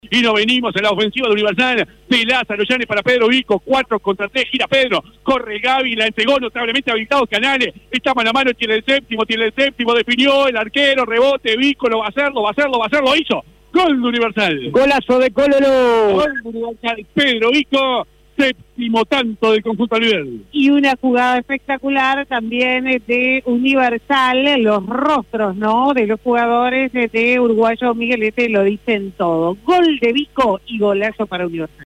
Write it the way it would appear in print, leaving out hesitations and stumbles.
Y nos venimos en la ofensiva de Universal, de Lázaro Llanes para Pedro Vico, 4 contra 3, gira Pedro, corre Gaby, la entregó, notablemente habilitados Canales, está mano a mano, tiene el séptimo, definió el arquero, rebote, Vico, lo va a hacer, lo hizo. Gol de Universal. Golazo de Cololo. Gol de Universal, Pedro Vico, séptimo tanto del conjunto Oliver. Y una jugada espectacular también de Universal, los rostros, ¿no?, de los jugadores de Uruguayo Miguelete lo dicen todo. Gol de Vico y golazo para Universal.